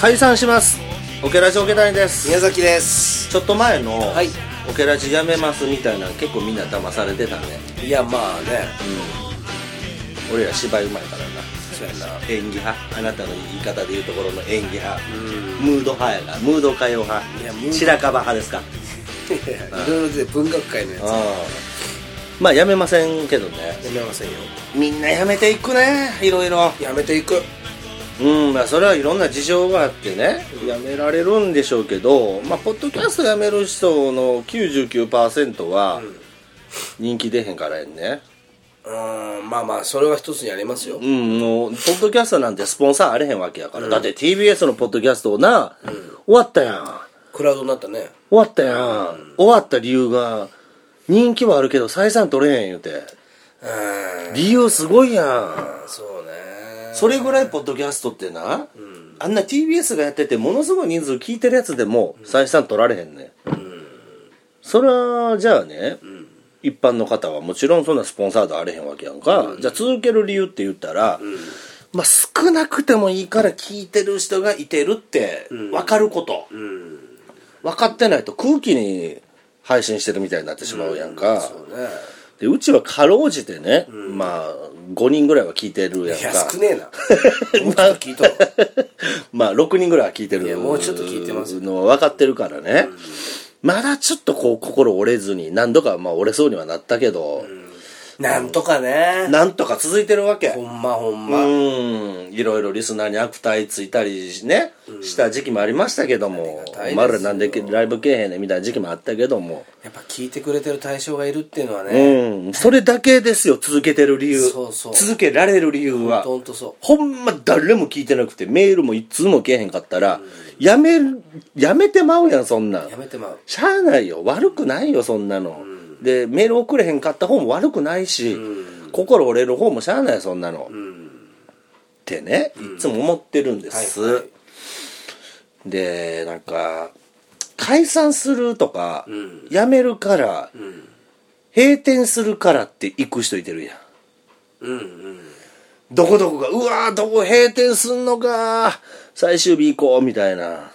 解散します。オケラジオケ谷です。 宮崎です。 ちょっと前の、 はい、 オケラジやめますみたいな結構みんな騙されてたね。 いやまあね、 俺ら芝居うまいからな。 そうやな。 演技派、あなたの言い方で言うところの演技派、ムード派やが、ムード歌謡派、白樺派ですか。 いろいろで文学界のやつ。 まあやめませんけどね。 やめませんよ。 みんなやめていくね、いろいろ。 やめていく。 まあそれはいろんな事情があってね、やめられるんでしょうけど、まあポッドキャストやめる人の 99% は人気出へんからやんね。 まあまあそれは一つにありますよ。 もうポッドキャストなんてスポンサーあれへんわけやから、だって TBS のポッドキャストな、終わったやん。 クラウドになったね。 終わったやん。終わった理由が、人気はあるけど採算取れへん言うて。理由すごいやん。 そうね。 それぐらいポッドキャストってな、あんな TBS がやっててものすごい人数聞いてるやつでも採算取られへんね。それはじゃあね、一般の方はもちろんそんなスポンサードあれへんわけやんか。じゃあ続ける理由って言ったら、まあ少なくてもいいから聞いてる人がいてるって分かること。分かってないと空気に配信してるみたいになってしまうやんか。 そうね。 でうちはかろうじてね、まあ5人ぐらいは聞いてるやんか。 いや少ねえな。もうちょっと聞いとる。 まあ6人ぐらいは聞いてる。 いやもうちょっと聞いてますのは分かってるからね。まだちょっとこう心折れずに何度かまあ折れそうにはなったけど、 なんとかね。 なんとか続いてるわけ。 ほんま。 いろいろリスナーに悪態ついたりね、した時期もありましたけども、お前らなんでライブけえへんねんみたいな時期もあったけども、 やっぱ聞いてくれてる対象がいるっていうのはね、 それだけですよ、続けてる理由。 そう続けられる理由は。 ほんとそう。 ほんま誰も聞いてなくてメールも一通もけえへんかったら、やめてまうやん、そんなん。 やめてまう。 しゃあないよ、悪くないよ、そんなの。でメール送れへんかった方も悪くないし、心折れる方もしゃあないそんなの、ってね、いつも思ってるんです、でなんか解散するとか、辞めるから、閉店するからって行く人いてるやん、どこどこがうわーどこ閉店すんのか最終日行こうみたいな、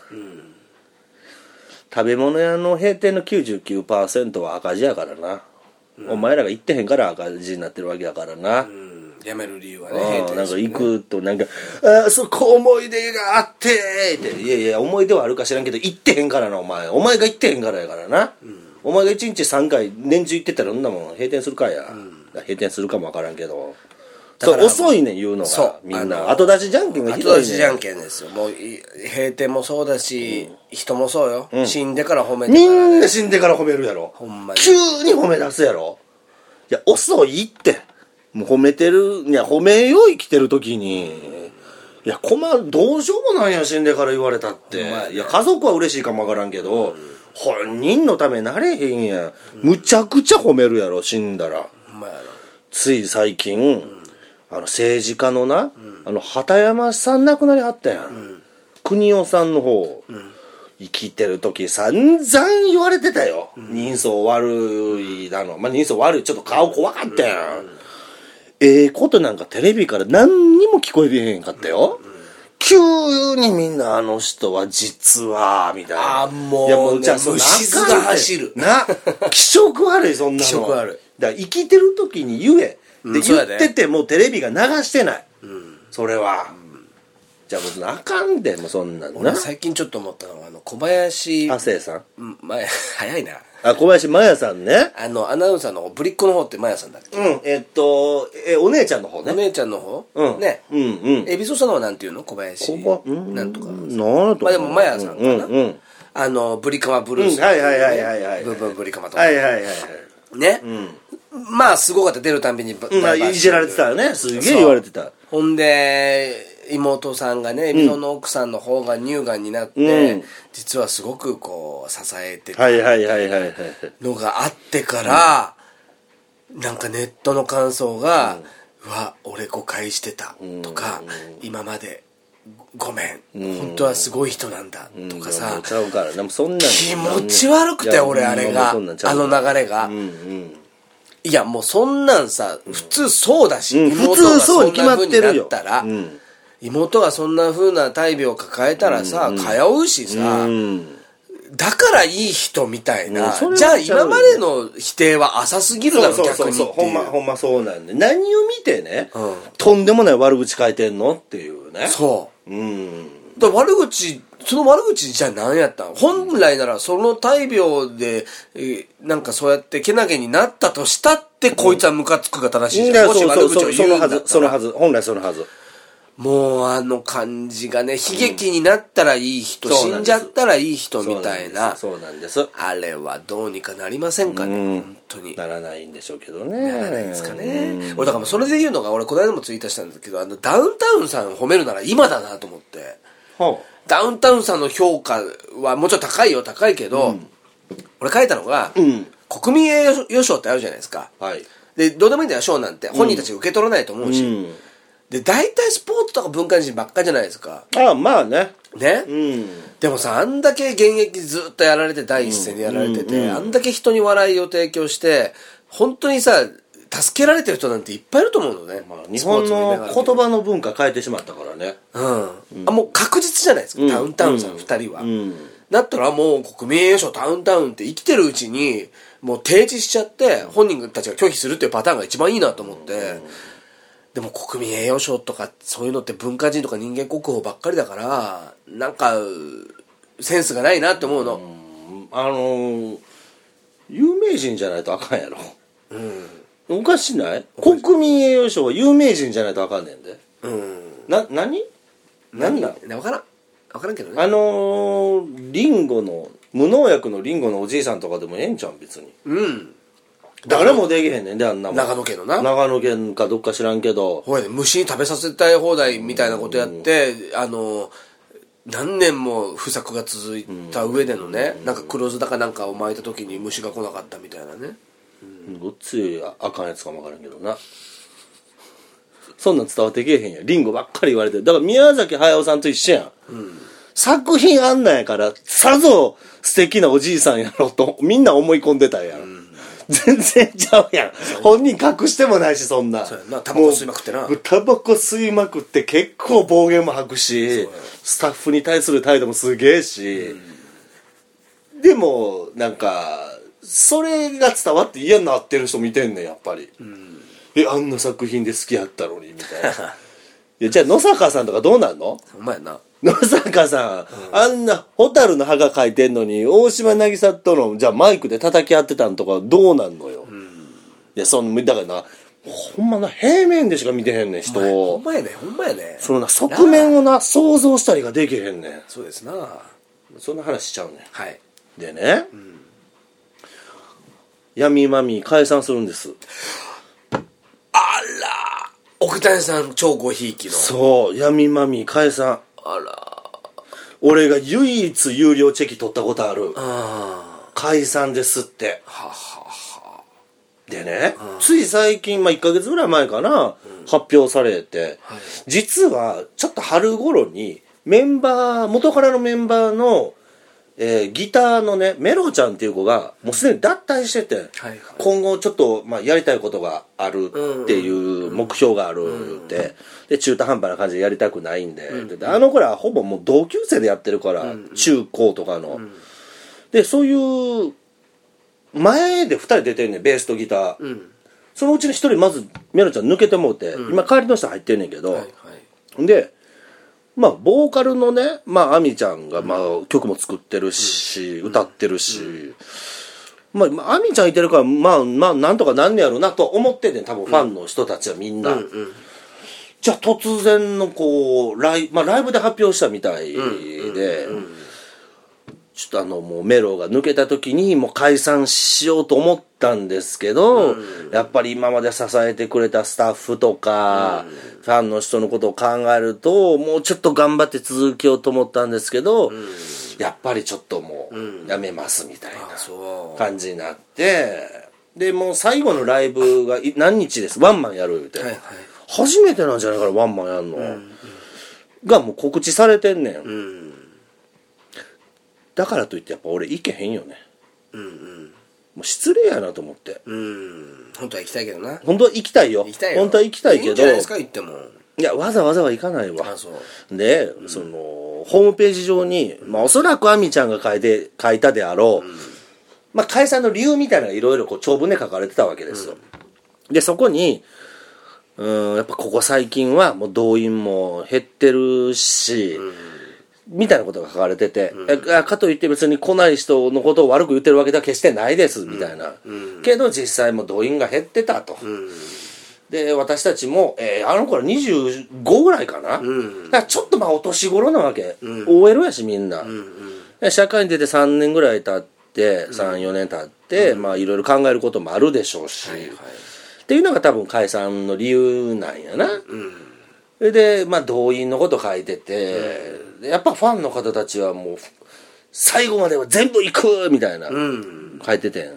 食べ物屋の閉店の 99% は赤字やからな、お前らが行ってへんから赤字になってるわけやからな、 やめる理由はね、 なんか行くとなんかそこ思い出があってって、いや思い出はあるか知らんけど行ってへんからな、お前が行ってへんからやからな、お前が1日3回年中行ってたらそんなもん閉店するかや、閉店するかもわからんけど、そう遅いねん言うのが、みんな後出しじゃんけんがひどいねん。 後出しじゃんけんですよ。もう閉店もそうだし、人もそうよ、死んでから褒めてから、ね、 みんな死んでから褒めるやろ、 ほんまに急に褒め出すやろ。いや遅いって、もう褒めてる、いや褒めよう生きてる時に、いやどうしようもないやん死んでから言われたって、いや家族は嬉しいかもわからんけど、本人のためになれへんやん、むちゃくちゃ褒めるやろ死んだら。つい最近、政治家のな、畑山さん亡くなりはったやん、国夫さんの方、生きてる時散々言われてたよ、人相悪いだの、人相悪い、ちょっと顔怖かったやん、ことなんかテレビから何にも聞こえてへんかったよ、急にみんなあの人は実はみたいな、 もう、 いやもうじゃあ虫唾が走るな、気色悪い、そんなの気色悪い。 だから生きてる時に言えで言っててもテレビが流してない、それは、じゃあもうあかんでもそんなんな。 俺最近ちょっと思ったのは小林亜生さん、 早いな、 小林麻耶さんね、 アナウンサーのぶりっ子の方って麻耶さんだっけ、 お姉ちゃんの方ね、 お姉ちゃんの方、ね、ビソさんのはなんていうの、小林なんとか、でも麻耶さんかな、ブリカマブルース、ブリカマとかね、まあすごかった、出るたんびにいじられてたよね、すげえ言われてた。 ほんで妹さんがね、海老の奥さんの方が乳がんになって、実はすごくこう支えてたのがあってから、なんかネットの感想が「うわ俺誤解してた」とか「今までごめん本当はすごい人なんだ」とかさ、気持ち悪くて、俺あれが、あの流れが。いやもうそんなんさ、普通そうだし、 普通そうに決まってるよ。 妹がそんな風な大病を抱えたらさ、通うしさ、だからいい人みたいな、じゃあ今までの否定は浅すぎるだろ、逆にっていう。 ほんまそうなんで、何を見てね、とんでもない悪口書いてんのっていうね。 そう。だからその悪口じゃ何やったん？本来ならその大病で、なんかそうやってけなげになったとしたって、こいつはムカつくが正しいじゃん。もし悪口を言うんだったら。 そのはず、本来そのはず。 もうあの感じがね、悲劇になったらいい人、死んじゃったらいい人みたいな。 そうなんです。 あれはどうにかなりませんかね、本当に。 ならないんでしょうけどね。 ならないですかね。俺だからそれで言うのが、俺この間もツイートしたんだけど、ダウンタウンさん褒めるなら今だなと思って。ダウンタウンさんの評価はもちろん高いけど、俺書いたのが、国民栄誉賞ってあるじゃないですか。で、どうでもいいんだよ、賞なんて。本人たち受け取らないと思うし。で、大体スポーツとか文化人ばっかじゃないですか。 まあね。 ね、でもさ、あんだけ現役ずっとやられて、第一線でやられてて、あんだけ人に笑いを提供して、本当にさ、助けられてる人なんていっぱいいると思うのね。 日本の言葉の文化変えてしまったからね。 もう確実じゃないですか、ダウンタウンさん2人は。だったらもう国民栄誉賞ダウンタウンって生きてるうちに、もう提示しちゃって、本人たちが拒否するっていうパターンが一番いいなと思って、でも国民栄誉賞とかそういうのって文化人とか人間国宝ばっかりだから、なんかセンスがないなって思うの。 有名人じゃないとあかんやろ。おかしない？国民栄誉賞は有名人じゃないとあかんねんで。何分からんけどね。 リンゴの無農薬のリンゴのおじいさんとかでもええんちゃうん別に。誰もできへんねんで、あんなもん。 長野県のな。 長野県かどっか知らんけど。 ほやね、虫に食べさせたい放題みたいなことやって、何年も不作が続いた上でのね、なんか黒酢だかなんかを巻いた時に虫が来なかったみたいなね。 ごっついあかんやつかもわからんけどな。そんなん伝わってけえへんやん。リンゴばっかり言われてる。だから宮崎駿さんと一緒やん。作品あんなんやから、さぞ素敵なおじいさんやろと、みんな思い込んでたやん。全然ちゃうやん。本人隠してもないし、そんな。 そうやな、タバコ吸いまくってな。 タバコ吸いまくって結構暴言も吐くし、スタッフに対する態度もすげえし、でも、なんか、それが伝わって嫌になってる人見てんねん、やっぱり。あんな作品で好きやったのに、みたいな。じゃあ、野坂さんとかどうなんの？ ほんまやな。 野坂さん、あんな蛍の葉が描いてんのに、大島渚との、じゃあマイクで叩き合ってたんとかどうなんのよ。いや、だからな、ほんまな、平面でしか見てへんねん、人を。 ほんまやね。 そのな、側面をな、想像したりができへんねん。 そうですな。 そんな話しちゃうねん。 はい。 でね、闇マミー解散するんです。 あら、奥谷さん超ごひいきの。 そう、闇マミー解散。 あら。 俺が唯一有料チェキ取ったことある。解散ですって。でね、つい最近、1ヶ月ぐらい前かな、発表されて、実はちょっと春頃に元からのメンバーの、ギターのねメロちゃんっていう子がもうすでに脱退してて、今後ちょっと、やりたいことがあるっていう目標があるってで中途半端な感じでやりたくないんで、あの子らはほぼもう同級生でやってるから、中高とかの、でそういう前で2人出てんねん、ベースとギター、そのうちの1人まずメロちゃん抜けてもうて、今代わりの人入ってんねんけど、でボーカルのね、アミちゃんが、曲も作ってるし、歌ってるし、アミちゃんいてるから、なんとかなんねやろなと思ってんねん、多分ファンの人たちはみんな。じゃあ突然のこう、ライブで発表したみたいで、ちょっともうメロが抜けた時にもう解散しようと思ったんですけど、やっぱり今まで支えてくれたスタッフとか、ファンの人のことを考えるともうちょっと頑張って続けようと思ったんですけど、やっぱりちょっともうやめますみたいな感じになって、でもう最後のライブが何日です、ワンマンやるみたいな、初めてなんじゃないかなワンマンやんの、がもう告知されてんねん、だからといってやっぱ俺行けへんよね。もう失礼やなと思って。 本当は行きたいけどな。 本当は行きたいよ。本当は行きたいけど。いいんじゃないですか、行っても。 いや、わざわざは行かないわ。 あ、そうで、そのホームページ上に、おそらくアミちゃんが書いたであろう、解散の理由みたいなのがいろいろ長文で書かれてたわけですよ。でそこにやっぱここ最近はもう動員も減ってるし、みたいなことが書かれてて、かといって別に来ない人のことを悪く言ってるわけでは決してないですみたいな、けど実際も動員が減ってたと、で私たちも、あの頃25ぐらいかな、だからちょっとお年頃なわけ、OL やしみんな、社会に出て3年ぐらい経って34年経って、いろいろ考えることもあるでしょうし、っていうのが多分解散の理由なんやな、それで動員のこと書いてて、やっぱファンの方たちはもう最後までは全部行くみたいな、書いてて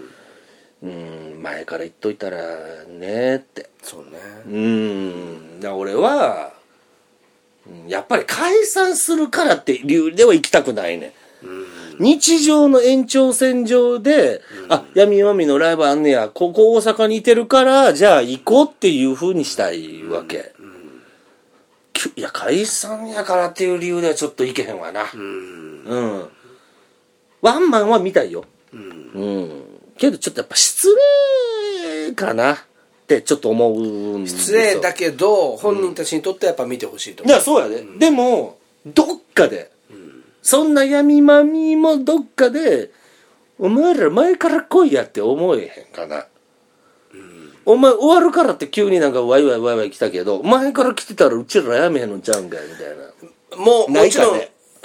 前から言っといたらねって。 そうね。 だから俺はやっぱり解散するからって理由では行きたくないね。日常の延長線上で、闇まみのライブあんねや、ここ大阪にいてるからじゃあ行こうっていう風にしたいわけ。いや解散やからっていう理由ではちょっといけへんわな。ワンマンは見たいよ。けどちょっとやっぱ失礼かなってちょっと思うんですよ。 失礼だけど本人たちにとってはやっぱ見てほしいと思う。 いやそうやで、でもどっかで、そんな闇まみもどっかでお前ら前から来いやって思えへんかな。お前終わるからって急になんかワイワイワイワイ来たけど、前から来てたらうちらやめへんのちゃうんかいみたいな。 もちろん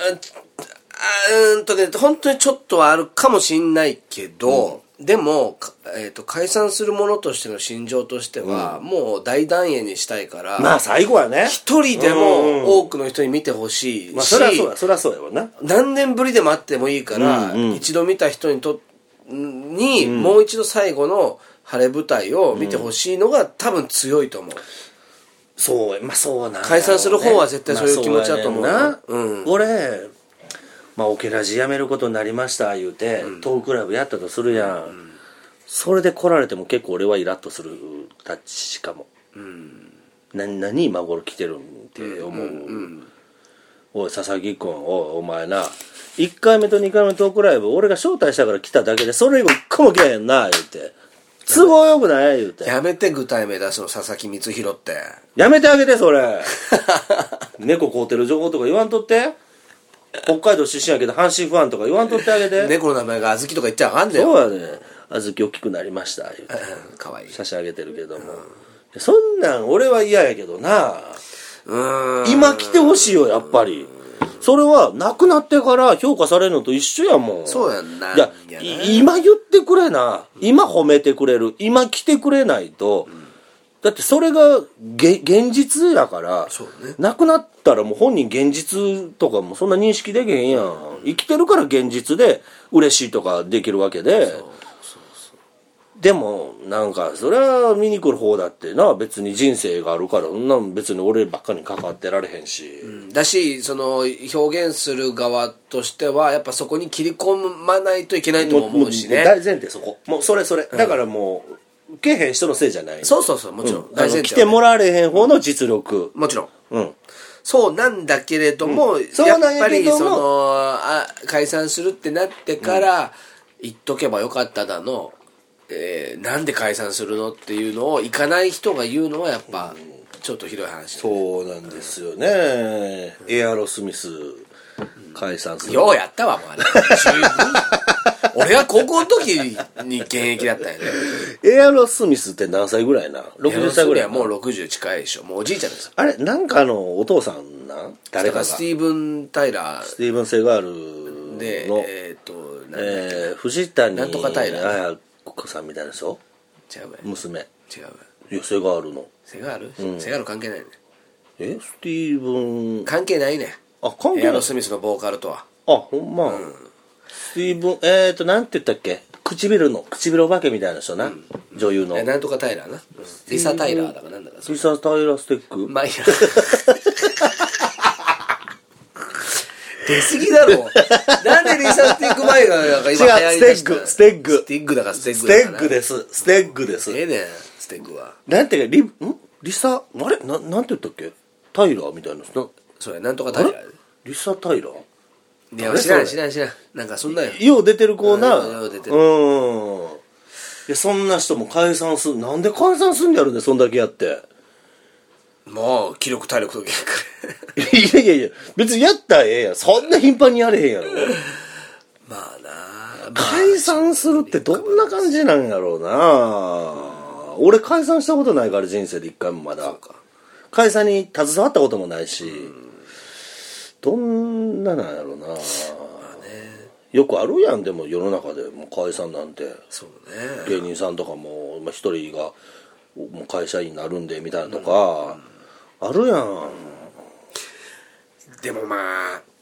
本当にちょっとはあるかもしんないけど、でも、解散するものとしての心情としては、もう大団円にしたいから、 最後はね一人でも多くの人に見てほしいし、 そりゃそうやわな。 何年ぶりでもあってもいいから、一度見た人にもう一度最後の晴れ舞台を見てほしいのが多分強いと思う。 そうなんだ、 解散する方は絶対そういう気持ちだと思うな。 俺オケラジ辞めることになりました言うて、トークライブやったとするやん、それで来られても結構俺はイラッとするたちかも。何今頃来てるんって思う。おい佐々木君、お前な1回目と2回目のトークライブ俺が招待したから来ただけでそれ以後1個も来へんな言うて、都合よくない言うて。 やめて具体名出すの佐々木光弘って。 やめてあげてそれ猫飼うてる情報とか言わんとって。北海道出身やけど阪神ファンとか言わんとってあげて。 猫の名前があずきとか言っちゃあかんだよ。 そうやね。あずき大きくなりました言うてかわいい写真あげてるけども、そんなん俺は嫌やけどな。今来てほしいよやっぱり。それは亡くなってから評価されるのと一緒やもん。 そうやんな。 いや今言ってくれな、今褒めてくれる、今来てくれないと、だってそれが現実やから、亡くなったらもう本人現実とかもそんな認識できへんやん。生きてるから現実で嬉しいとかできるわけで。でもなんかそれは見に来る方だってな、別に人生があるから、そんなん別に俺ばっかに関わってられへんし、 だしその表現する側としてはやっぱそこに切り込まないといけないとも思うしね。 大前提そこ、もうそれ、だからもう受けへん人のせいじゃない。 そうもちろん、大前提来てもらわれへん方の実力、 もちろん、そうなんだけれども、やっぱり解散するってなってから言っとけばよかっただの、なんで解散するのっていうのを行かない人が言うのはやっぱちょっとひどい話、 そうなんですよね。エアロスミス解散する、 ようやったわもうあれ十分俺は高校の時に現役だったよね。 エアロスミスって何歳ぐらいな、60歳ぐらい。 もう60近いでしょ、もうおじいちゃんです。 あれなんかお父さんなん誰かがスティーブン・タイラー、 スティーブン・セガールので藤谷なんとかタイラー子さんみたいな人、 違うわ娘、 違うわ、 いやセガールのセガール、セガール関係ないね。 スティーブン関係ないね。 関係ない。 エアロスミスのボーカルとは。 ほんま、スティーブンなんて言ったっけ、唇お化けみたいな人な、女優のなんとかタイラーな、リサ・タイラーだかなんだか、 リサ・タイラーステック、 まあいいや出過ぎだろなんでリサ・スティック前がなんか今流行りだした。 ステッグだからステッグステッグです。ステッグです。 ええねんステッグは。 なんていうかリサあれなんて言ったっけ、タイラーみたいなそれなんとかタイラーリサタイラー、 いや知らんなんかそんなよう出てる子な、 よう出てる、 いやそんな人も解散する、なんで解散すんやろね、そんだけやって。 もう気力体力と限いや別にやったらええやん、そんな頻繁にやれへんやろ。 まあな、 解散するってどんな感じなんやろうな。俺解散したことないから、人生で一回もまだ解散に携わったこともないし、どんななんやろうな、まあね、よくあるやん。でも世の中でもう解散なんて、 そうね、 芸人さんとかも一人がもう会社員になるんでみたいなとか、あるやん。 でもまあ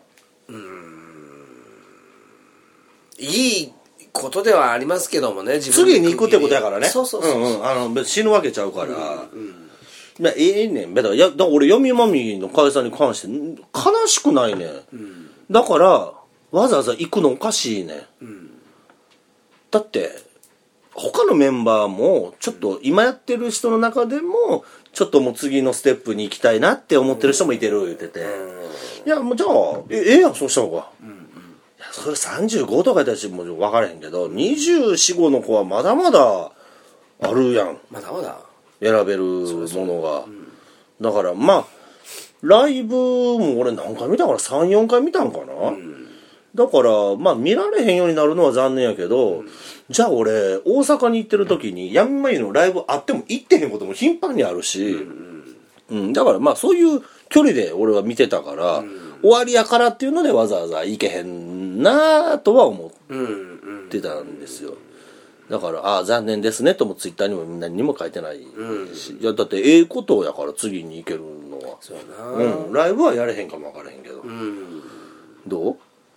いいことではありますけどもね、自分次に行くってことやからね。 そう、 別に死ぬわけちゃうから、まあええねん。だから俺読みまみの解散に関して悲しくないねん、だからわざわざ行くのおかしいねん、だって他のメンバーもちょっと今やってる人の中でもちょっともう次のステップに行きたいなって思ってる人もいてる言ってて、いやもうじゃあええやん、そうした方が、いやそれ35とかやったらもう分からへんけど、24、5の子はまだまだあるやん、 まだまだ選べるものが、だからまあライブも俺何回見たかな、3、4回見たんかな、だからまあ見られへんようになるのは残念やけど、じゃあ俺大阪に行ってる時にヤンマイのライブあっても行ってへんことも頻繁にあるし、だからまあそういう距離で俺は見てたから、終わりやからっていうのでわざわざ行けへんなとは思ってたんですよ。だから残念ですねともツイッターにも何にも書いてないし、いやだってええことやから次に行けるのは、 そうやな、 ライブはやれへんかも分からへんけど、どう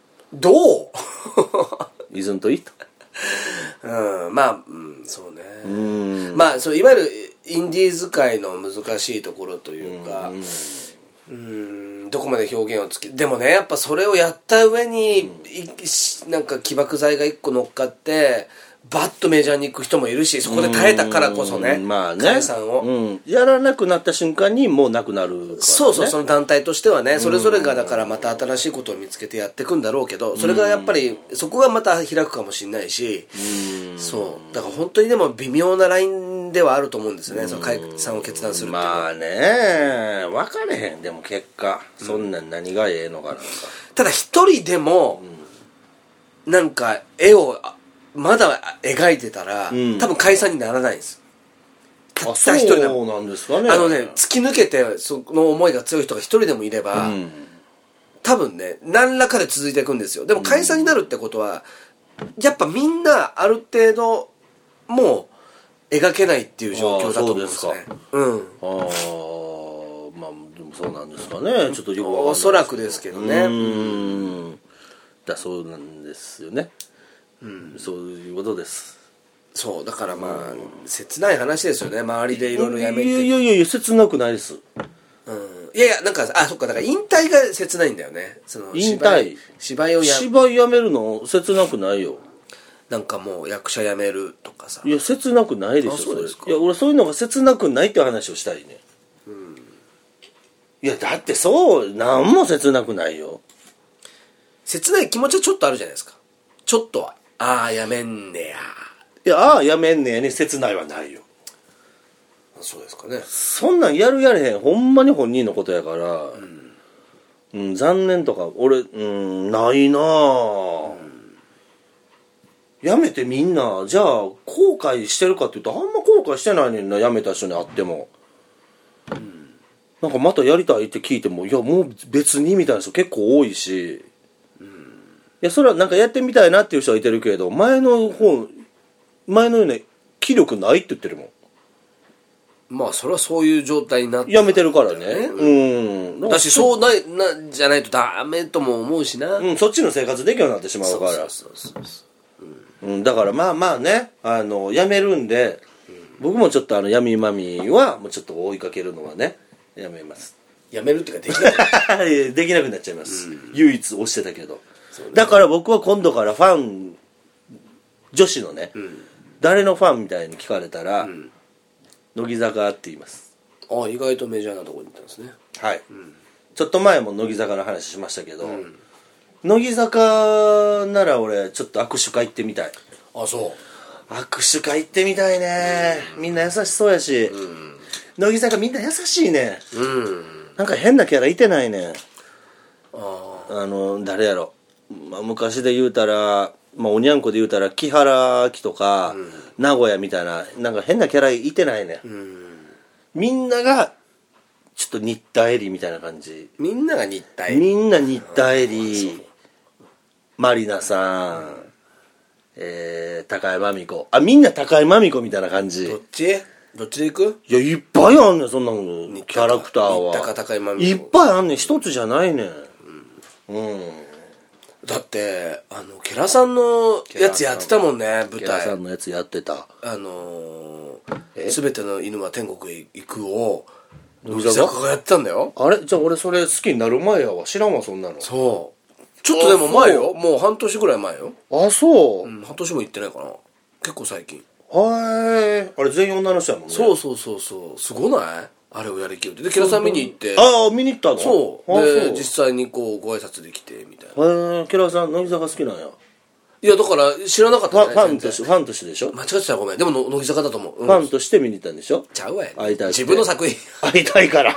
isn't it？ まあ、そうね、まあそういわゆるインディーズ界の難しいところというか、どこまで表現をつけ、でもねやっぱそれをやった上に、なんか起爆剤が一個乗っかってバッとメジャーに行く人もいるし、そこで耐えたからこそね、 まあね、 解散を、 やらなくなった瞬間にもうなくなるから、ね、 そうその団体としてはね、それぞれがだからまた新しいことを見つけてやっていくんだろうけど、それがやっぱりそこがまた開くかもしれないし、そうだから本当にでも微妙なラインではあると思うんですよね、その解散を決断するっていうのは。 まあね分かれへん、でも結果そんなん何がええのかなんか、 ただ一人でも、なんか絵をまだ描いてたら、多分解散にならないんです。たった一人でも。 そうなんですかね。 突き抜けてその思いが強い人が一人でもいれば、多分ね何らかで続いていくんですよ。でも解散になるってことは、やっぱみんなある程度もう描けないっていう状況だと思うんですね。 まあでもそうなんですかね、ちょっとよくわかんない、 おそらくですけどね。 そうなんですよね、そういうことです。 そうだからまあ、切ない話ですよね、周りでいろいろやめて。 いや切なくないです。 いやなんかそっか、だから引退が切ないんだよね。その引退、 芝居やめるの切なくないよ。 なんかもう役者辞めるとかさ。 いや切なくないでしょ。 そうですか。 いや俺そういうのが切なくないって話をしたいね。いやだってそう何も切なくないよ。 切ない気持ちはちょっとあるじゃないですか。ちょっとはやめんねや。 いややめんねやに切ないはないよ。 そうですかね。 そんなんやれへん、ほんまに本人のことやから、残念とか俺ないなぁ、やめてみんなじゃあ後悔してるかって言うとあんま後悔してないねんな、やめた人に会っても、なんかまたやりたいって聞いてもいやもう別にみたいな人結構多いし、いやそれはなんかやってみたいなっていう人はいてるけど、前のような気力ないって言ってるもん。 まあそれはそういう状態になってやめてるからね。 だしそうじゃないとダメとも思うしな。 そっちの生活できるようになってしまうから。だからまあね、やめるんで、僕もちょっと闇まみはもうちょっと追いかけるのはねやめます。 やめるっていうかできない。 できなくなっちゃいます。唯一押してたけど。だから僕は今度からファン女子のね、誰のファンみたいに聞かれたら、乃木坂って言います。 あ、意外とメジャーなところに行ったんですね。 はい、ちょっと前も乃木坂の話しましたけど、乃木坂なら俺ちょっと握手会行ってみたい。 あ、そう。 握手会行ってみたいね、みんな優しそうやし、乃木坂みんな優しいね、なんか変なキャラいてないね。誰やろ、昔で言うたら、おにゃんこで言うたら木原明とか、名古屋みたいな、なんか変なキャラいてないね、みんながちょっと新田絵里みたいな感じ。 みんなが新田絵里、 みんな新田絵里、まりなさん、高山美子、みんな高山美子みたいな感じ。 どっちで行く？ いや、いっぱいあんねん、そんなのキャラクターは。 新田か高山美子いっぱいあんねん、一つじゃないねん。 だってケラさんのやつやってたもんね、舞台。 ケラさんのやつやってた。 すべての犬は天国へ行くを乃木坂坂がやってたんだよ。 あれじゃあ俺それ好きになる前やわ。知らんわ、そんなの。 そうちょっとでも前よ、もう半年ぐらい前よ。 あ、そう、 半年も行ってないかな、結構最近。 あれ全員女の人やもんね。 そうすごない？あれをやりきるって。でケラさん見に行って、 見に行ったの？ そうで実際にこうご挨拶できてみたいな。 ケラさん乃木坂好きなんや。 いやだから知らなかったね。 ファンとしてでしょ。 間違ってたらごめん。でも乃木坂だと思う、 ファンとして見に行ったんでしょ。 ちゃうわよ、 会いたい。 自分の作品会いたいから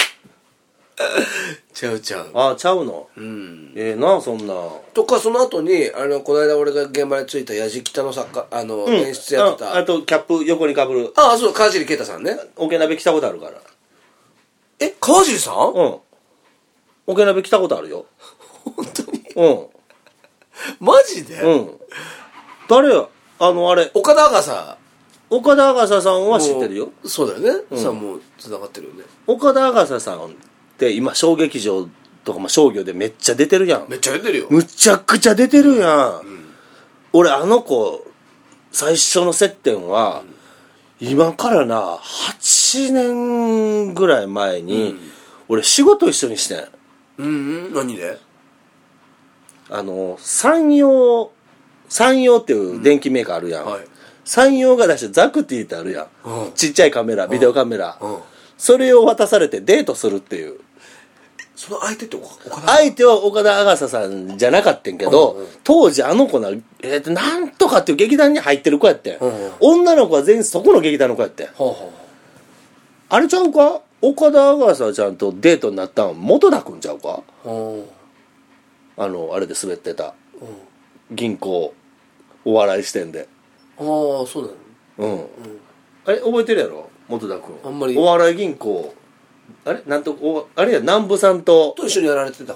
ちゃうちゃうの。なあ、そんなとか。その後にこの間俺が現場に着いた矢敷北の作家演出やってた、 あとキャップ横にかぶる。 そう川尻啓太さんね。 桶鍋来たことあるから。 川尻さん？ 桶鍋来たことあるよ。 本当に？マジで？ 誰やあれ岡田アガサさんは知ってるよ。 そうだよね、さあもう繋がってるよね。 岡田アガサさんって今小劇場とか商業でめっちゃ出てるやん。 めっちゃ出てるよ。 むちゃくちゃ出てるやん、俺子最初の接点は、今からな8年ぐらい前に、俺仕事一緒にしてん。 何で？ 山陽っていう電気メーカーあるやん、山陽が出したザクティってあるやん、ちっちゃいカメラ、ビデオカメラ、それを渡されてデートするっていう。 その相手って相手は岡田アガサさんじゃなかったんけど、当時子なんとかっていう劇団に入ってる子やって、女の子は全員そこの劇団の子やって、あれちゃうか、岡田アガサちゃんとデートになったん本田君ちゃうか。あれで滑ってた、銀行お笑い視点で。 そうなの。 あれ覚えてるやろ本田君。 あんまり。 お笑い銀行あれ南部さんと一緒にやられてた。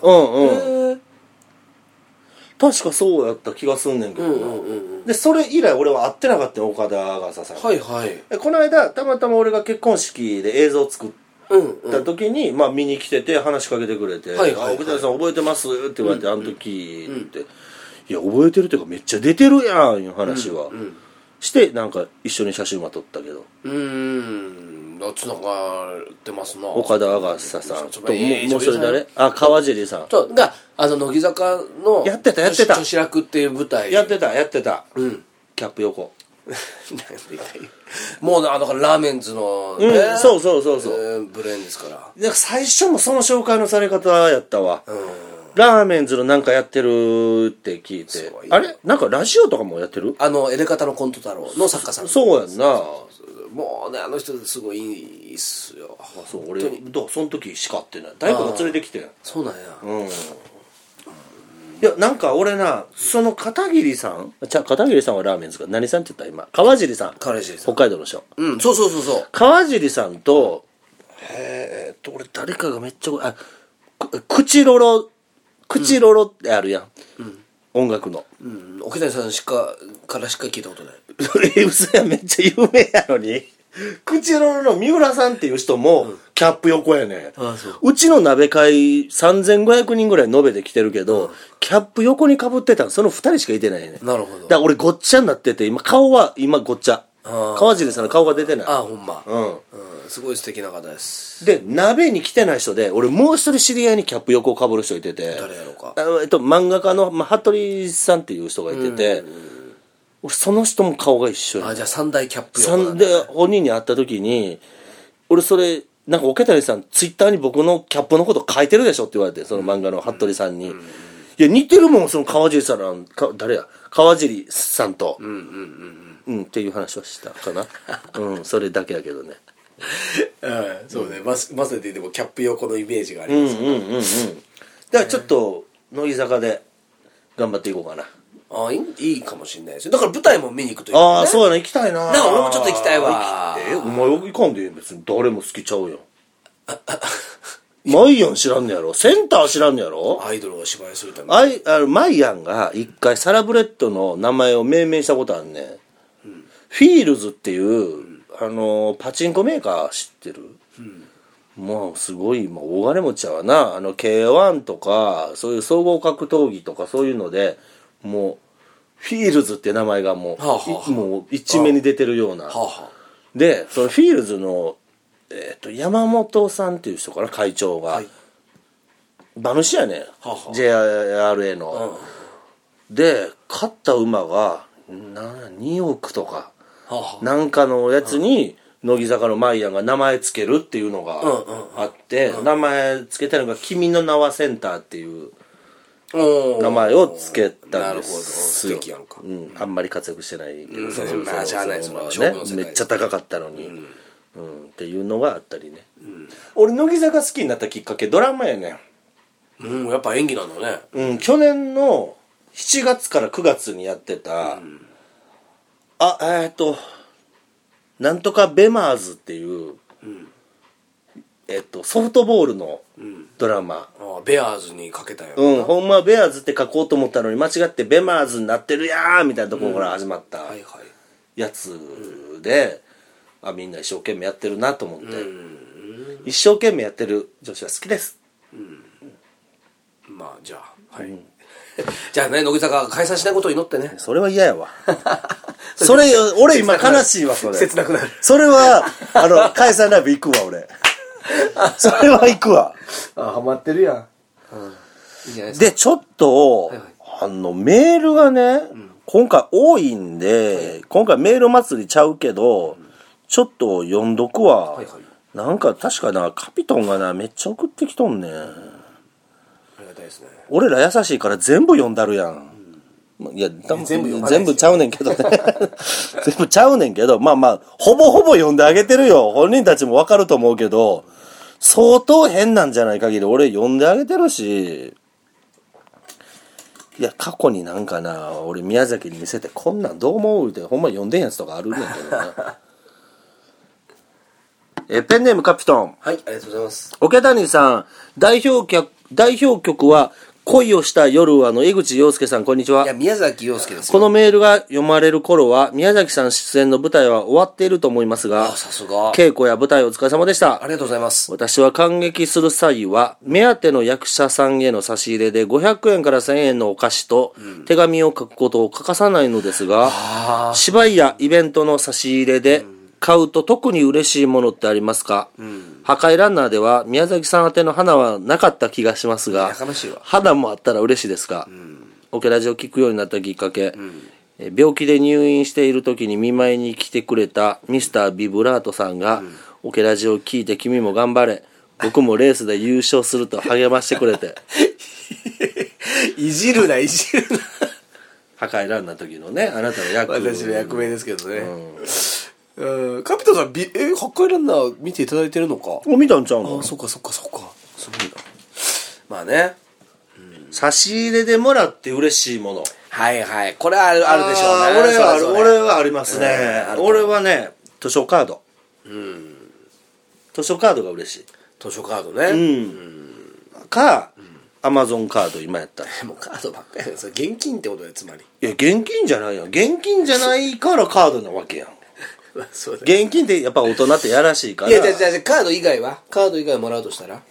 確かそうやった気がすんねんけどな。でそれ以来俺は会ってなかったよ、岡田アガサさん。この間たまたま俺が結婚式で映像作った時に、見に来てて話しかけてくれて「岡田さん覚えてます?」って言われて、あの時って「いや覚えてるっていうかめっちゃ出てるやん」いう話はしてなんか一緒に写真は撮ったけど。 つながってますな。 岡田アガサさんともうそれ誰？川尻さんが乃木坂のやってた女子楽っていう舞台やってたキャップ横もうだからラーメンズのそうブレーンですから。 最初もその紹介のされ方やったわ。ラーメンズのなんかやってるって聞いて、あれなんかラジオとかもやってる？ エレカタのコント太郎の作家さん。 そうやんな。 もうね人すごいいいっすよ。 俺その時しかってない。大工が連れてきて。 そうなんや。 いやなんか俺な、その片桐さんはラーメンズか何さんって言った今川尻さん、北海道の人。 そう川尻さんと俺誰かがめっちゃ口ロロってあるやん、音楽の。 桶谷さんからしか聞いたことない。 嘘や、めっちゃ有名やのに。口ロロの三浦さんっていう人もキャップ横やね。うちの鍋会3500人ぐらい延べで来てるけど、キャップ横に被ってたのその2人しかいてないね。 なるほど。 だから俺ごっちゃになってて、今ごっちゃ。川尻さんの顔が出てない。 ほんま。すごい素敵な方です。 で鍋に来てない人で、俺もう一人知り合いにキャップ横を被る人いてて、 誰やろうか。 漫画家の服部さんっていう人がいてて、俺その人も顔が一緒や。 じゃあ三大キャップ横だね。で本人に会った時に俺それなんか桶谷さんツイッターに僕のキャップのこと書いてるでしょって言われて、その漫画の服部さんに、いや似てるもんその川尻さん誰や川尻さんとっていう話はしたかなそれだけやけどねそうね、まさにでもキャップ横のイメージがありますね。 だからちょっと乃木坂で頑張っていこうかな。 ああ、いいかもしれないですよ。だから舞台も見に行くという、ね、 ああ、そうやね、行きたいな。 なんか俺もちょっと行きたいわ。 お前行かんで別に誰も好きちゃうよ。マイヤン知らんのやろ、センター知らんのやろ。 アイドルを芝居するためにマイヤンが一回サラブレッドの名前を命名したことあるね、フィールズっていう、パチンコメーカー知ってる？もうすごい、大金持ちやわな。K1 とかそういう総合格闘技とかそういうのでもうフィールズって名前がもう、もう一面に出てるような、でそのフィールズの、山本さんっていう人かな、会長が、馬主やね、JRA の、で勝った馬が2億とか、なんかのやつに乃木坂のマイヤンが名前つけるっていうのがあって、名前つけたのが君の名はセンターっていう名前をつけたんですよ。あんまり活躍してないけど、めっちゃ高かったのに、っていうのがあったりね。俺乃木坂好きになったきっかけドラマやね。 やっぱ演技なんだね。去年の7月から9月にやってた、なんとかベマーズっていう、ソフトボールのドラマ、 ベアーズにかけたよ、 ほんまはベアーズって書こうと思ったのに間違ってベマーズになってるやーみたいなところから始まったやつで、みんな一生懸命やってるなと思って、一生懸命やってる女子は好きです。 まあじゃあじゃあね、乃木坂解散しないことを祈ってね。 それは嫌やわそれ俺今悲しいわ。それ切なくなる。 それは解散ライブ行くわ俺それは行くわ。 ハマってるやん。 でちょっとメールがね、今回多いんで、今回メール祭りちゃうけど、ちょっと読んどくわ。なんか確かな、カピトンがなめっちゃ送ってきとんねん。ありがたいですね。 俺ら優しいから全部読んだるやん。いや全部ちゃうねんけどね全部ちゃうねんけど、まあほぼほぼ読んであげてるよ。本人たちもわかると思うけど、相当変なんじゃない限り俺読んであげてるし、いや過去になんかな、俺宮崎に見せてこんなんどう思うってほんま読んでんやつとかあるねんけどなペンネームカピトン。 はい、ありがとうございます。 桶谷さん、代表曲は恋をした夜はの江口洋介さん、こんにちは。 いや、宮崎洋介ですよ。 このメールが読まれる頃は宮崎さん出演の舞台は終わっていると思いますが、 さすが稽古や舞台お疲れ様でした。 ありがとうございます。 私は感激する際は目当ての役者さんへの差し入れで500円から1000円のお菓子と手紙を書くことを欠かさないのですが、芝居やイベントの差し入れで買うと特に嬉しいものってありますか？破壊ランナーでは宮崎さん宛ての花はなかった気がしますが、花もあったら嬉しいですか？オケラジを聞くようになったきっかけ、病気で入院している時に見舞いに来てくれたミスタービブラートさんが、オケラジを聞いて君も頑張れ、僕もレースで優勝すると励ましてくれていじるな破壊ランナーの時のね、あなたの役私の役名ですけどね、カピタンさん、破壊ランナー見ていただいてるのか？ 見たんちゃうの？ そっかすごいな。まあね、 差し入れでもらって嬉しいもの、 これはあるでしょうね。 俺はありますね。俺はね、図書カード。図書カードが嬉しい。 図書カードね。 かアマゾンカード今やったら。 もうカードばっかりや。それ現金ってことで、つまり。 いや現金じゃないやん。現金じゃないからカードなわけやん。現金ってやっぱ大人ってやらしいから。 いやじゃあカード以外は？カード以外もらうとしたら？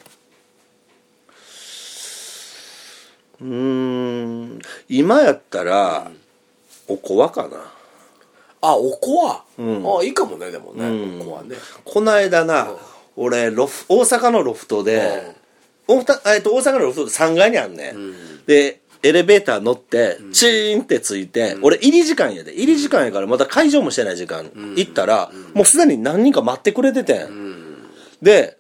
今やったら、おこわかな。 おこわ、いいかもね。でもね、おこわね。 この間な、俺大阪のロフトで、大阪のロフトで3階にあんね、でエレベーター乗ってチーンってついて、俺入り時間やからまだ開場もしてない時間、行ったらもうすでに何人か待ってくれててん、で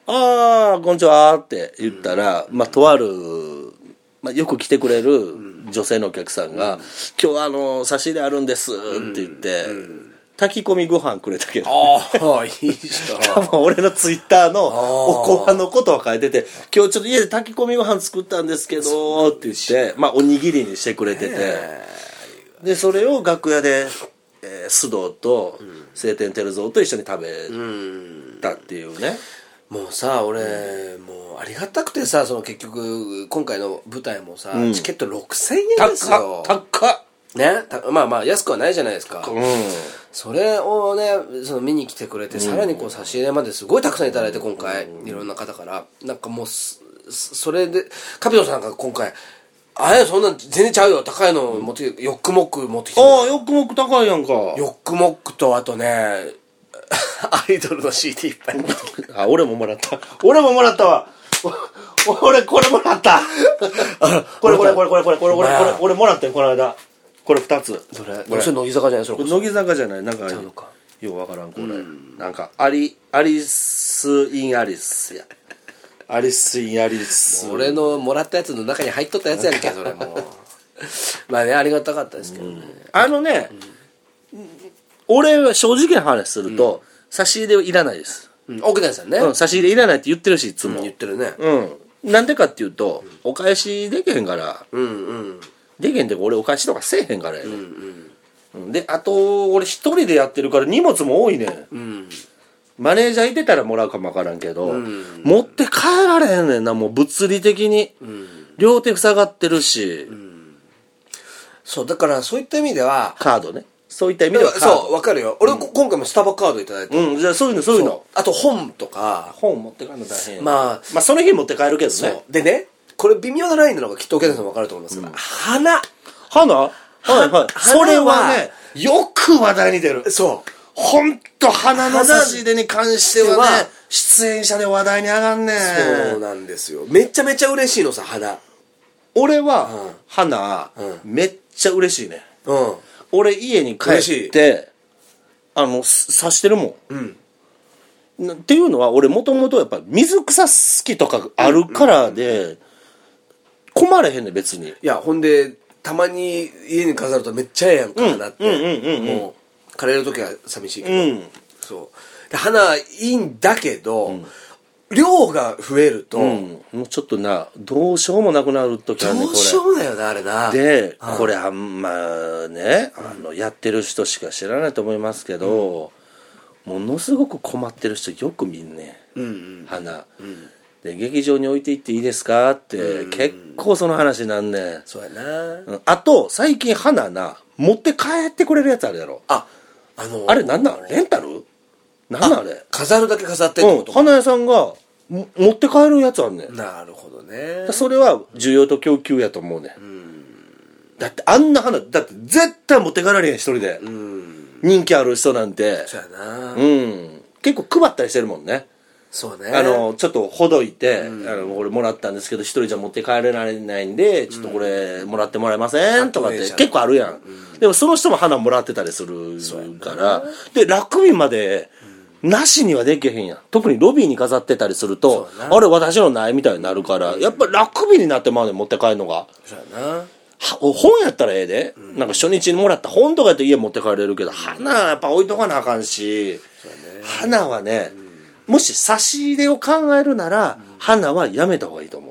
ああこんにちはって言ったら、まあとある、まあ、よく来てくれる女性のお客さんが「今日は差し入れあるんです」って言って、炊き込みご飯くれたけど、 ああいいじゃん。 多分俺のツイッターのおこわのことを書いてて「今日ちょっと家で炊き込みご飯作ったんですけど」って言って、まあおにぎりにしてくれてて、でそれを楽屋で須藤と晴天照蔵と一緒に食べたっていうね。 もうさ俺、もうありがたくてさ、その結局今回の舞台もさ、チケット6000円ですよ。 高っね、まあまあ安くはないじゃないですか。それをねその見に来てくれて、さらにこう差し入れまですごいたくさんいただいて、今回いろんな方からなんかもうそれでカピトさんが今回あれそんなん全然ちゃうよ、高いの持ってヨックモック持ってきて、 ああヨックモック高いやんか。 ヨックモックとあとねアイドルの CD いっぱいあ俺ももらったわ俺これもらったこれ俺もらったよこの間。これ2つ。 それ乃木坂じゃない、それ乃木坂じゃない、なんかようわからんこれ、なんかアリス・イン・アリスやアリス・イン・アリス。 俺のもらったやつの中に入っとったやつやんけそれもまあねありがたかったですけどね、 俺は正直な話すると、差し入れはいらないです。 奥田さんね、 差し入れいらないって言ってるしいつも、 言ってるね。 なんでかっていうと、お返しできへんから、できへんって俺お返しとかせえへんからやね、であと俺一人でやってるから荷物も多いねん、マネージャーいてたらもらうかもわからんけど、持って帰られへんねんな、もう物理的に、両手塞がってるし、 そうだからそういった意味ではカードね、そういった意味ではカード、 そう分かるよ。俺、今回もスタバカードいただいて、 じゃあそういうのあと本とか本持って帰るの大変や、 まあその日持って帰るけどね。 でね、これ微妙なラインなのがきっとお客さんも分かると思いますが、花はいそれはねよく話題に出る。 そうほんと花の差し入れに関してはね、出演者で話題に上がんねん。 そうなんですよ。めちゃめちゃ嬉しいのさ、花。 俺は、花、めっちゃ嬉しいね。俺家に帰って刺してるもん、っていうのは俺もともとやっぱ水草好きとかあるからで困れへんねん別に。 いやほんでたまに家に飾るとめっちゃええやんか花って、もう枯れる時は寂しいけど、そうで花いいんだけど、量が増えると、 もうちょっとなどうしようもなくなる時あるね。 どうしようもないよなあれな。 でこれあんまねやってる人しか知らないと思いますけど、ものすごく困ってる人よく見んね、花、で劇場に置いていっていいですかって、結構その話なんねん。 そうやな、 あと最近花な持って帰ってくれるやつあるやろ。あれなんなんレンタルなんなんあれ。 飾るだけ飾ってってこと、 花屋さんが持って帰るやつあんねん。 なるほどね。 それは需要と供給やと思うね、だってあんな花だって絶対持って帰られへん一人で、人気ある人なんて。 そうやな、 結構配ったりしてるもんね。 そうね。 ちょっとほどいて、俺もらったんですけど一人じゃ持って帰れられないんで、ちょっとこれもらってもらえませんとかって結構あるやん、でもその人も花もらってたりするからで楽日までなしにはできへんやん。特にロビーに飾ってたりするとあれ私のないみたいになるから、やっぱ楽日になってまで持って帰るのが。 そうやな。 本やったらええで、なんか初日にもらった本とかやって家持って帰れるけど、花はやっぱ置いとかなあかんし、花はね、もし差し入れを考えるなら、花はやめた方がいいと思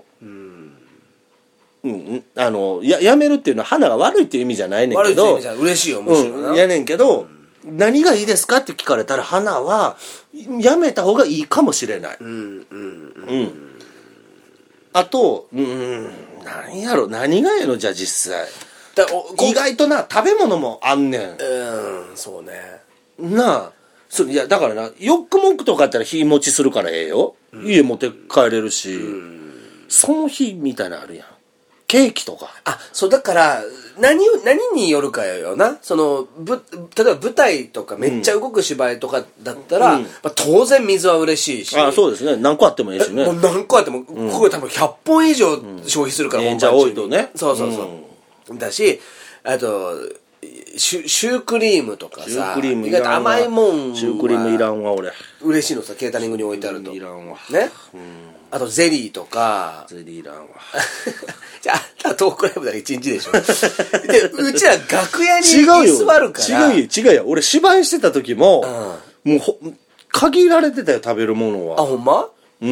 う。やめるっていうのは花が悪いっていう意味じゃないねんけど、 悪いっていう意味じゃ嬉しいよむしろな、 やねんけど、何がいいですかって聞かれたら花はやめた方がいいかもしれない。あと何やろ、何がええのじゃあ実際意外とな食べ物もあんねん。 そうね。 なあいやだからな、ヨックモックとかやったら日持ちするからええよ、家持って帰れるし、その日みたいなのあるやん、ケーキとか。 そうだから何によるかよな。その例えば舞台とかめっちゃ動く芝居とかだったら、当然水は嬉しいし。 そうですね、何個あってもいいしね。 もう何個あっても、ここ多分100本以上消費するから、 じゃあ多いとね。 そうだし、あとシュークリームとかさ、 シュークリーム意外と甘いもんはシュークリームいらんわ俺。 嬉しいのさ、ケータリングに置いてあると。 いらんわ。 ね、あとゼリーとか。 ゼリーいらんわ。 じゃあ、あんたトークライブだけ1日でしょ。で、うちら楽屋に居座るから。 違うよ。俺芝居してた時も、もう限られてたよ、食べるものは。 あ、ほんま？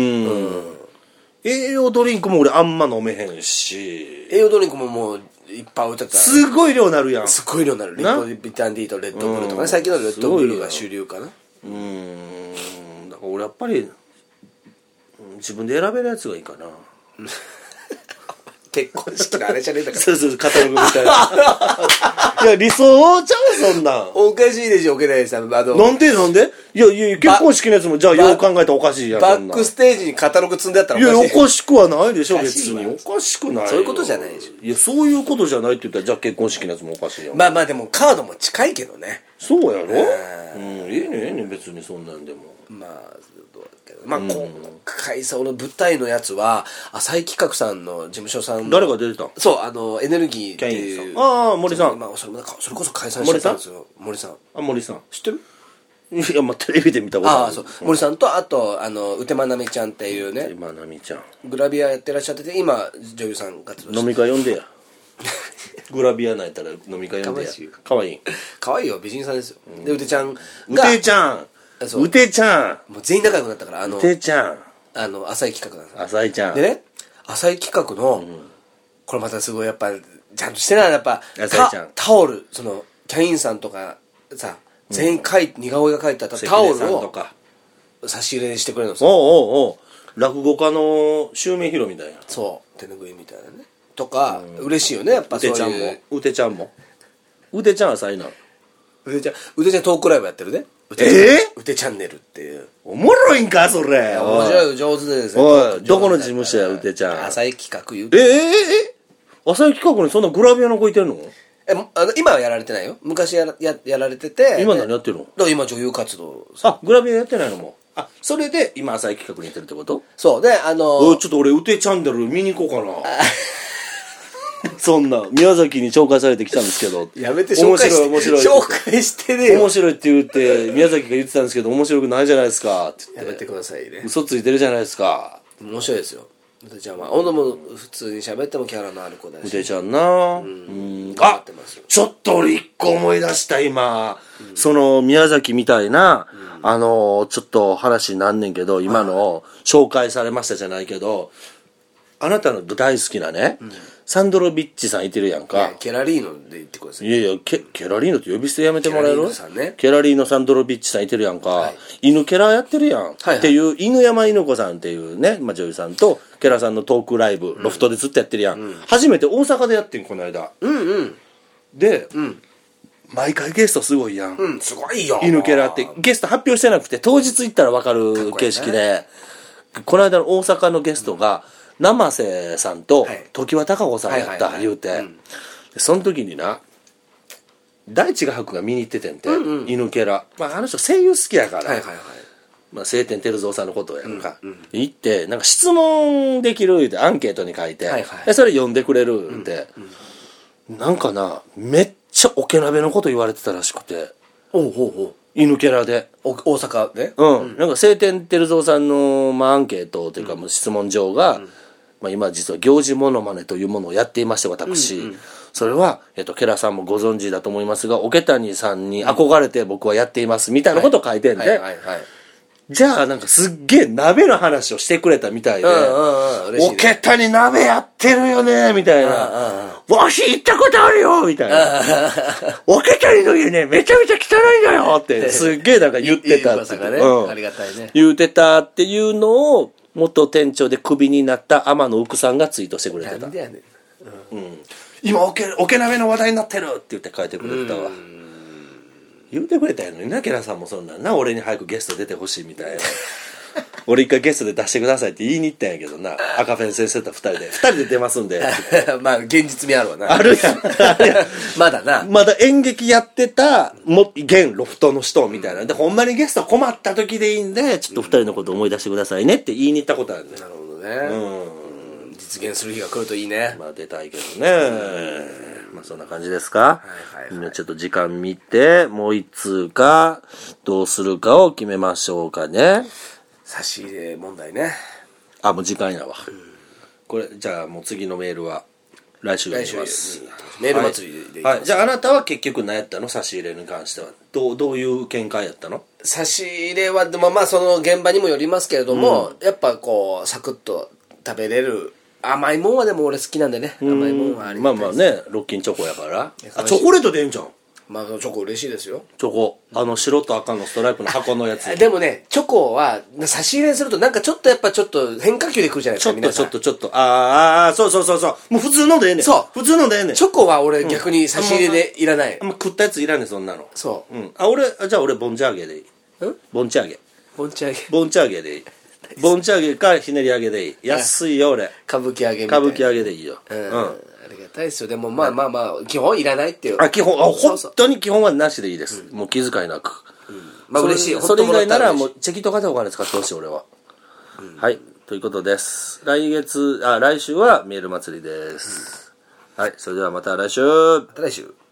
栄養ドリンクも俺あんま飲めへんし。 栄養ドリンクももういっぱい置いてたらすごい量なるやん。 すごい量なる。リポビタン D とレッドブルとかね。最近のレッドブルが主流かな。だから俺やっぱり自分で選べるやつがいいかな。 結婚式のあれじゃねえだから。 そうカタログみたいな。いや理想ちゃうそんなん。 おかしいでしょ桶谷さん。 なんでいや結婚式のやつもじゃあよう考えたらおかしいやん。 バックステージにカタログ積んであったらおかしい。いやおかしくはないでしょ別に。おかしくないよ。 そういうことじゃないでしょ。 いやそういうことじゃないって言ったらじゃあ結婚式のやつもおかしいやん。 まあでもカードも近いけどね。 そうやろ。いいね別にそんなんでも。 まあどうだけど今回さ、俺舞台のやつは浅井企画さんの事務所さんの誰が出てたん？ そうエネルギーっていう。 ああ森さん。 まあそれこそ解散しちゃったんですよ。森さん。 あ森さん知ってる？ いやまあテレビで見たことある。 ああそう森さんとあと宇多間奈美ちゃんっていうね。 宇多間奈美ちゃん。 グラビアやってらっしゃってて今女優さん活動して。 飲み会呼んでや。グラビアないたら飲み会呼んでや。かわいい。 かわいいよ美人さんですよ。でうてちゃんが。 うてちゃん。うてちゃん。もう全員仲良くなったからうてちゃん。 浅井企画なんですよ。 浅井ちゃん。 でね浅井企画のこれまたすごいやっぱちゃんとしてないやっぱタオルキャインさんとかさ全員似顔絵が描いてあったタオルを差し入れしてくれるのさ。 おう落語家の襲名披露みたいな。 そう手ぬぐいみたいなねとか嬉しいよねやっぱそういう。 うてちゃんもうてちゃんは浅井な。 うてちゃんトークライブやってるね。うてチャンネルっていうおもろいんかそれ。 面白い上手ですね。 おいどこの事務所やうてちゃん。 浅井企画言うて。 浅井企画にそんなグラビアの子いてんの？ 今はやられてないよ。昔やられてて。 今何やってるの？ だから今女優活動。 あグラビアやってないのも。あそれで今浅井企画にいてるってこと？ そうでちょっと俺うてチャンネル見に行こうかな。そんな宮崎に紹介されてきたんですけど。 やめて紹介して面白い紹介してねえよ。 面白いって言って宮崎が言ってたんですけど面白くないじゃないですかって言って。 やめてくださいね。 嘘ついてるじゃないですか。 面白いですよ。うてちゃんはも普通に喋ってもキャラのある子だし。 うてちゃんな。あちょっと俺一個思い出した今。その宮崎みたいなちょっと話になんねんけど今の紹介されましたじゃないけどあなたの大好きなね。サンドロビッチさんいてるやんか。 ケラリーノで言ってください。 いやケラリーノって呼び捨てやめてもらえる？ ケラリーノさんね。 ケラリーノサンドロビッチさんいてるやんか。犬ケラやってるやん。っていう犬山犬子さんっていうね、女優さんとケラさんのトークライブ、ロフトでずっとやってるやん。初めて大阪でやってんこの間。で、毎回ゲストすごいやん。 すごいよ。 犬ケラってゲスト発表してなくて当日行ったら分かる形式で、この間の大阪のゲストが生瀬さんと常盤貴子さんやった言うて、その時にな大地画伯が見に行っててんて、犬ケラ、あの人声優好きやから、晴天照蔵さんのことをやるか、行ってなんか質問できるってアンケートに書いて、それ読んでくれるって、なんかなめっちゃオケ鍋のこと言われてたらしくて。犬キャラで大阪でなんか晴天照蔵さんの、アンケートというか、質問状が、今実は行事モノマネというものをやっていまして私、それは、ケラさんもご存知だと思いますが桶谷さんに憧れて僕はやっていますみたいなことを書いてんで、じゃあなんかすっげえ鍋の話をしてくれたみたいで、桶谷鍋やってるよねみたいな、わし行ったことあるよみたいな、桶谷の家ねめちゃめちゃ汚いんだよってすっげえなんか言ってたって、 ありがたいね、 言ってたっていうのを元店長でクビになった天野うくさんがツイートしてくれてた。 なんでやねん、 今桶鍋の話題になってるって言って書いてくれてたわ。言うてくれたやのにな、ケラさんもそんなんな、俺に早くゲスト出てほしいみたいな。俺一回ゲストで出してくださいって言いに行ったんやけどな、赤ペン先生と二人で出ますんで。 現実味あるわな。 あるやん。 まだな。 まだ演劇やってた、現ロフトの人みたいな。で、ほんまにゲスト困った時でいいんで、ちょっと二人のこと思い出してくださいねって言いに行ったことあるんで。 なるほどね。実現する日が来るといいね。 出たいけどね。 まあそんな感じですか。 はいみんなちょっと時間見て、もう一通か、どうするかを決めましょうかね。 差し入れ問題ね。 あ、もう時間やわ。これ、じゃあもう次のメールは、来週やります。 メール祭りでいきます。 はい。じゃああなたは結局何やったの？差し入れに関しては。どういう見解やったの？ 差し入れは、でもまあその現場にもよりますけれども、やっぱこう、サクッと食べれる。甘いもんはでも俺好きなんでね。甘いもんはありがたいです。 まあまあね、ロッキンチョコやから。あ、チョコレートでええんじゃん。 まあチョコ嬉しいですよ。 チョコ。白と赤のストライプの箱のやつ。 でもね、チョコは差し入れするとなんかちょっとやっぱちょっと変化球でくるじゃないですか、皆さん。 ちょっと。そう。もう普通のでええねん。 そう。 普通のでええねん。 チョコは俺逆に差し入れでいらない。 もう食ったやついらんねん、そんなの。 そう。 じゃあ俺、ボンチャーゲでいい。ボンチャーゲ。 ボンチャーゲ。 ボンチャーゲでいい。ボンチャーゲかひねり揚げでいい。安いよ、俺。 歌舞伎揚げみたいな。 歌舞伎揚げでいいよ。 ありがたいですよ。でもまあ、基本いらないっていう。 基本、本当に基本はなしでいいです。もう気遣いなく。 まあ嬉しい。 それ以外ならもうチェキとかでお金使ってほしい、俺は。はい。ということです。来週はメール祭りです。はい。それではまた来週。 また来週。